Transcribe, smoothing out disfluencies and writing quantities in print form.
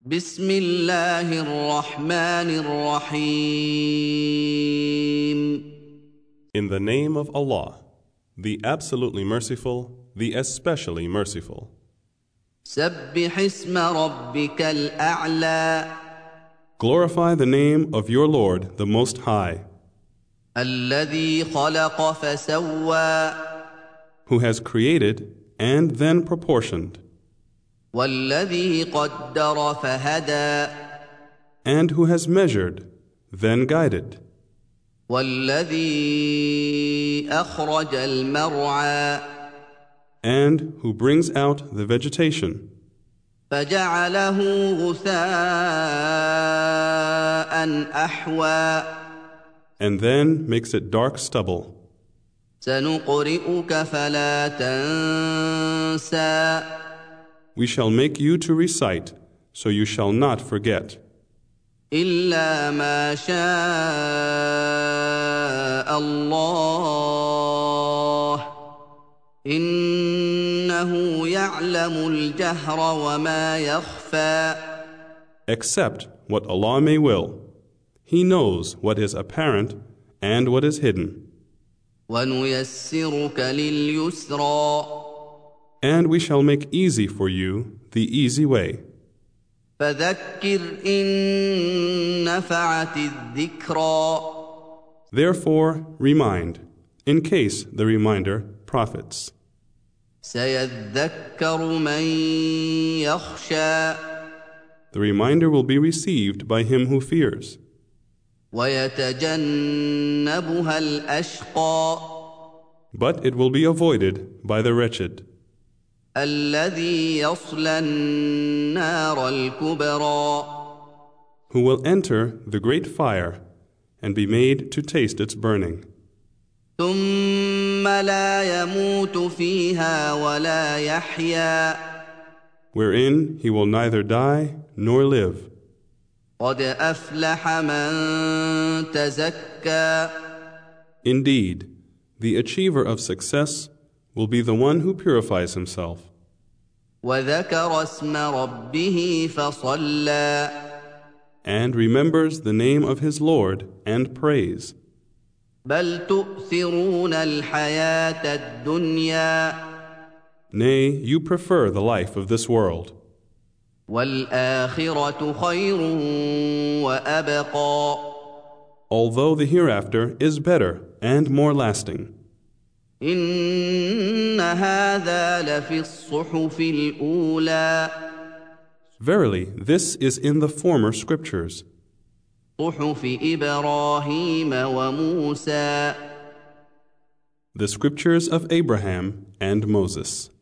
بسم الله الرحمن الرحيم. In the name of Allah, the absolutely merciful, the especially merciful. سبح اسم ربك الأعلى Glorify the name of your Lord, the Most High, الذي خلق فسوى who has created and then proportioned, والذي قدر فهدى and who has measured, then guided, والذي أخرج المرعى and who brings out the vegetation, فجعله غثاء أحوى and then makes it dark stubble. سنقرئك فلا تنسى We shall make you to recite, so you shall not forget, إلا ما شاء الله إنه يعلم الجهر وما يخفى except what Allah may will. He knows what is apparent and what is hidden. ونيسرك لليسرى And we shall make easy for you the easy way. فذكر إن نفعت الذكرى Therefore, remind, in case the reminder profits. سيذكر من يخشى The reminder will be received by him who fears, ويتجنبها الأشقى but it will be avoided by the wretched, الذي يصلى النار الكبرى who will enter the great fire and be made to taste its burning, ثم لا يموت فيها ولا يحيا wherein he will neither die nor live. قد أفلح من تزكى Indeed, the achiever of success will be the one who purifies himself وذكر اسم ربه فصلى and remembers the name of his Lord and prays. بل تؤثرون الحياة الدنيا Nay, you prefer the life of this world, والآخرة خير وأبقى although the hereafter is better and more lasting. إن هذا لفي الصحف الأولى Verily, this is in the former scriptures, صحف إبراهيم وموسى the scriptures of Abraham and Moses.